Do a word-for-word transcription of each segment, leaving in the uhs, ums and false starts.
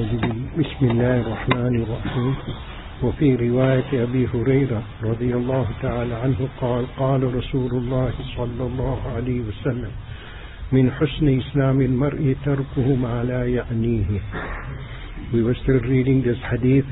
أعوذ بالله بسم الله الرحمن الرحيم. وفي رواية أبي هريرة رضي الله تعالى عنه قال قال رسول الله صلى الله عليه وسلم من حسن إسلام المرء تركه ما لا يعنيه. We were still reading this hadith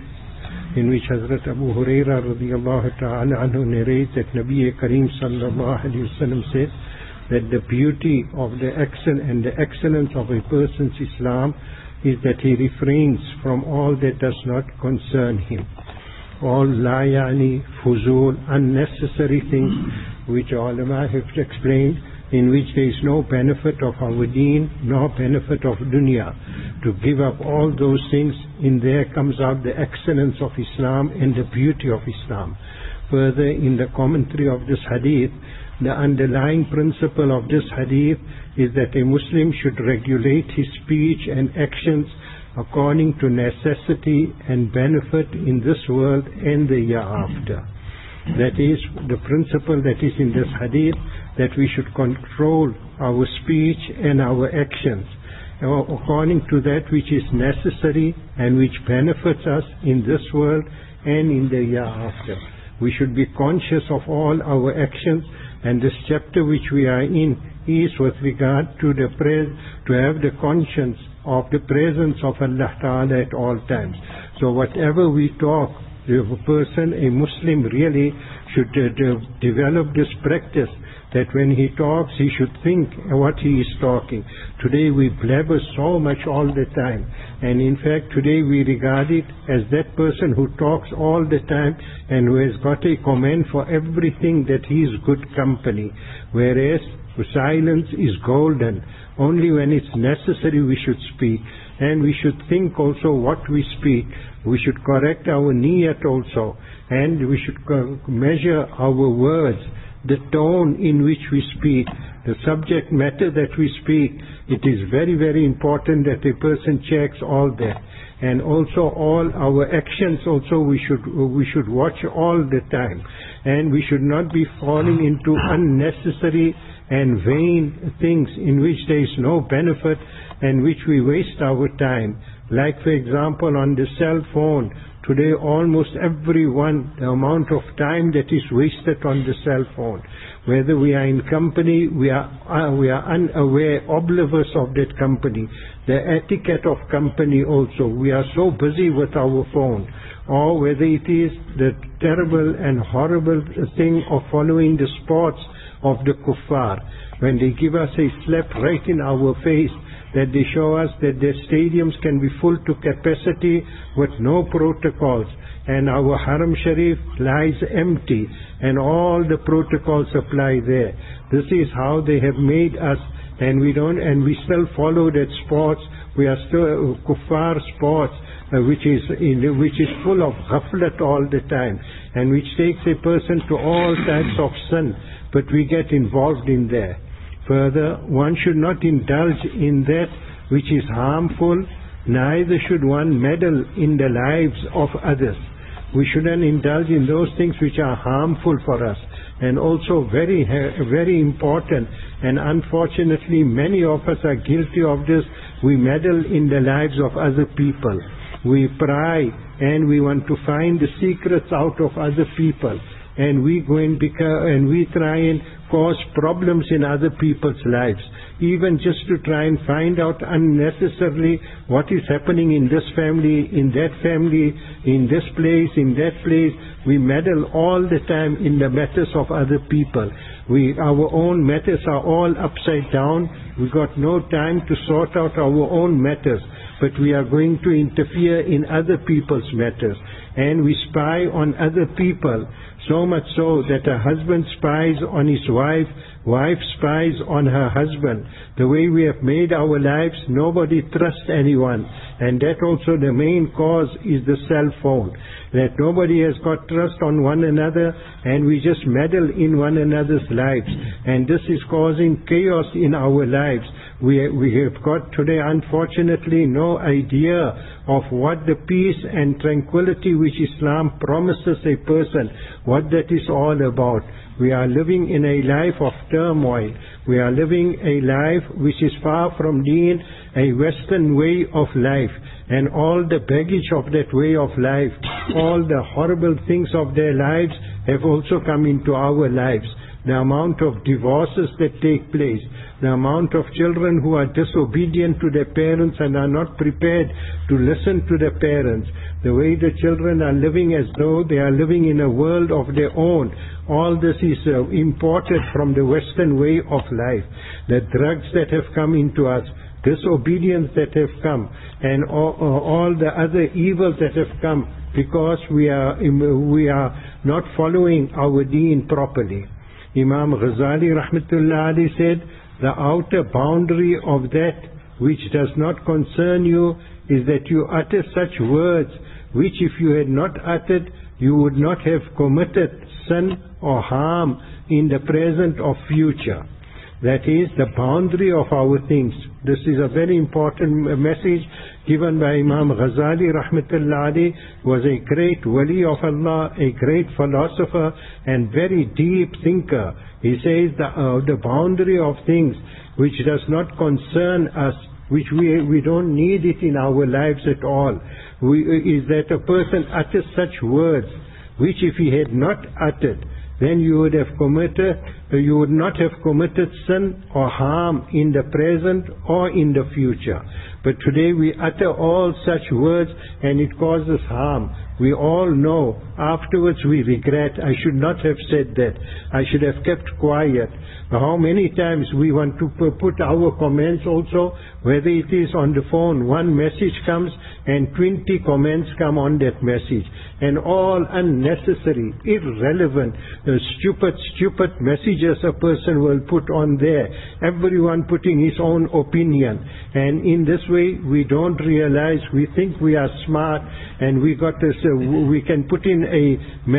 in which Hazrat Abu Hurairah radiyallahu ta'ala anhu narrates that Nabi Kareem sallallahu alayhi wa sallam said that the beauty of the excellence and the excellence of a person's Islam is that he refrains from all that does not concern him. All la yani, fuzul, unnecessary things which ulama have explained, in which there is no benefit of our deen, nor benefit of dunya. To give up all those things, in there comes out the excellence of Islam and the beauty of Islam. Further, in the commentary of this hadith, the underlying principle of this hadith is that a Muslim should regulate his speech and actions according to necessity and benefit in this world and the year after. That is the principle that is in this hadith, that we should control our speech and our actions according to that which is necessary and which benefits us in this world and in the year after. We should be conscious of all our actions, and this chapter which we are in is with regard to the prayer, to have the conscience of the presence of Allah Ta'ala at all times. So whatever we talk, the person, a Muslim really should uh, de- develop this practice, that when he talks he should think what he is talking. Today we blabber so much all the time, and in fact today we regard it as that person who talks all the time and who has got a comment for everything, that he is good company, whereas silence is golden. Only when it's necessary we should speak, and we should think also what we speak. We should correct our niyat also, and we should measure our words, the tone in which we speak, the subject matter that we speak. It is very, very important that a person checks all that. And also all our actions also we should we should watch all the time. And we should not be falling into unnecessary and vain things in which there is no benefit and which we waste our time. Like for example on the cell phone, today almost everyone, the amount of time that is wasted on the cell phone. Whether we are in company, we are uh, we are unaware, oblivious of that company. The etiquette of company also, we are so busy with our phone. Or whether it is the terrible and horrible thing of following the sports of the kuffar, when they give us a slap right in our face, that they show us that their stadiums can be full to capacity with no protocols, and our Haram Sharif lies empty and all the protocols apply there. This is how they have made us, and we don't, and we still follow that sports. We are still uh, kuffar sports, uh, which is in, which is full of ghaflat all the time, and which takes a person to all types of sin, but we get involved in there. Further, one should not indulge in that which is harmful, neither should one meddle in the lives of others. We shouldn't indulge in those things which are harmful for us, and also very, very important, and unfortunately many of us are guilty of this. We meddle in the lives of other people. We pry and we want to find the secrets out of other people, and we go and become, and we try and cause problems in other people's lives, even just to try and find out unnecessarily what is happening in this family, in that family, in this place, in that place. We meddle all the time in the matters of other people. We, our own matters are all upside down. We got no time to sort out our own matters, but we are going to interfere in other people's matters, and we spy on other people. So much so that a husband spies on his wife, wife spies on her husband. The way we have made our lives, nobody trusts anyone. And that also the main cause is the cell phone. That nobody has got trust on one another, and we just meddle in one another's lives. And this is causing chaos in our lives. We, we have got today, unfortunately, no idea of what the peace and tranquility which Islam promises a person, what that is all about. We are living in a life of turmoil. We are living a life which is far from deen, a Western way of life. and all the baggage of that way of life, all the horrible things of their lives have also come into our lives. The amount of divorces that take place, the amount of children who are disobedient to their parents and are not prepared to listen to their parents, the way the children are living as though they are living in a world of their own. All this is uh, imported from the Western way of life. The drugs that have come into us, disobedience that have come, and all, all the other evils that have come because we are, we are not following our deen properly. Imam Ghazali rahmatullah alayhi said, the outer boundary of that which does not concern you is that you utter such words which if you had not uttered, you would not have committed sin or harm in the present or future. That is the boundary of our things. This is a very important message given by Imam Ghazali rahmatullah alayhi, was a great wali of Allah, a great philosopher and very deep thinker. He says the, uh, the boundary of things which does not concern us, which we, we don't need it in our lives at all, we, is that a person utters such words which if he had not uttered, then you would have committed, you would not have committed sin or harm in the present or in the future. But today we utter all such words and it causes harm. We all know, afterwards we regret, I should not have said that, I should have kept quiet. How many times we want to put our comments also, whether it is on the phone, one message comes and twenty comments come on that message, and all unnecessary, irrelevant, uh, stupid, stupid messages a person will put on there, everyone putting his own opinion, and in this way we don't realize, we think we are smart and we got this, uh, we can put in a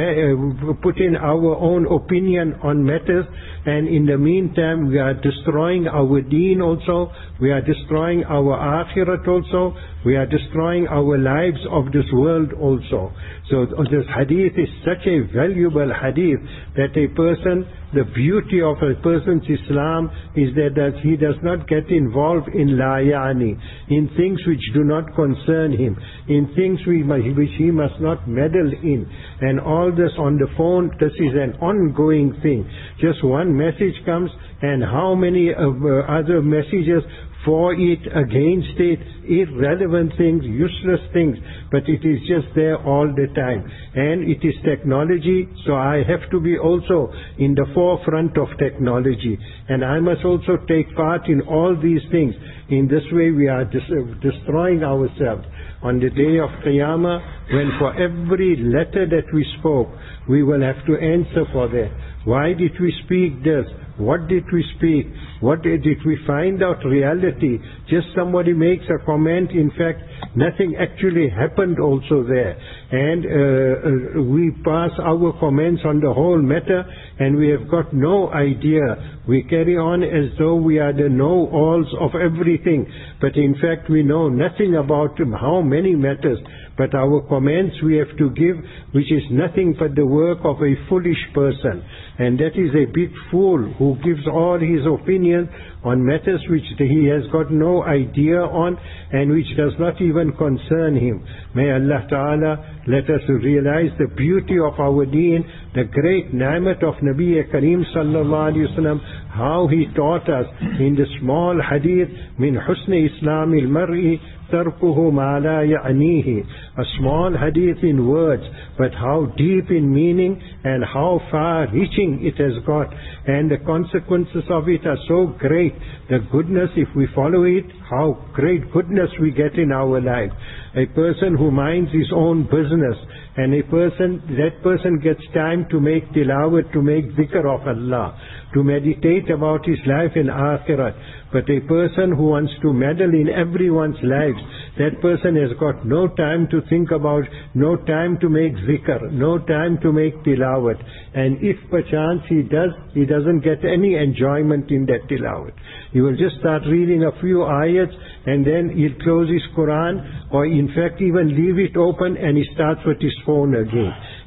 uh, put in our own opinion on matters, and in the meantime we are destroying our deen also, we are destroying our akhirat also, we are destroying our lives of this world also. So this hadith is such a valuable hadith that a person, the beauty of a person's Islam is that, that he does not get involved in la yani, in things which do not concern him, in things we, which he must not meddle in. And all this on the phone, this is an ongoing thing. Just one message comes and how many uh, other messages for it, against it, irrelevant things, useless things, but it is just there all the time. And it is technology, so I have to be also in the forefront of technology. And I must also take part in all these things. In this way we are dis- destroying ourselves. On the day of Qiyamah, when for every letter that we spoke, we will have to answer for that. Why did we speak this? What did we speak? What did, did we find out reality? Just somebody makes a comment, in fact nothing actually happened also there. And uh, uh, we pass our comments on the whole matter and we have got no idea. We carry on as though we are the know-alls of everything. But in fact we know nothing about how many matters. But our comments we have to give, which is nothing but the work of a foolish person. And that is a big fool who gives all his opinion on matters which he has got no idea on and which does not even concern him. May Allah Ta'ala let us realize the beauty of our deen, the great ni'mat of Nabi Kareem Sallallahu Alaihi Wasallam, how he taught us in the small hadith, min husni islamil mar'i tarkuhu ma la ya'nihi, a small hadith in words, but how deep in meaning and how far reaching it has got, and the consequences of it are so great. The goodness, if we follow it, how great goodness we get in our life. A person who minds his own business, and a person, that person gets time to make tilawat, to make dhikr of Allah, to meditate about his life in akhirat. But a person who wants to meddle in everyone's lives, that person has got no time to think about, no time to make zikr, no time to make tilawat. And if perchance he does, he doesn't get any enjoyment in that tilawat. He will just start reading a few ayats and then he'll close his Quran, or in fact even leave it open and he starts with his phone again.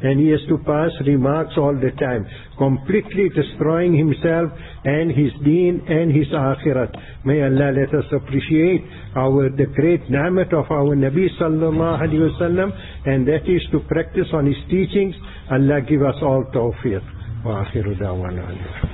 and he has to pass remarks all the time, completely destroying himself and his deen and his akhirat. May Allah let us appreciate our the great ni'mat of our Nabi sallallahu alayhi wa sallam, and that is to practice on his teachings. Allah give us all tawfiq. Wa akhiru da'wana.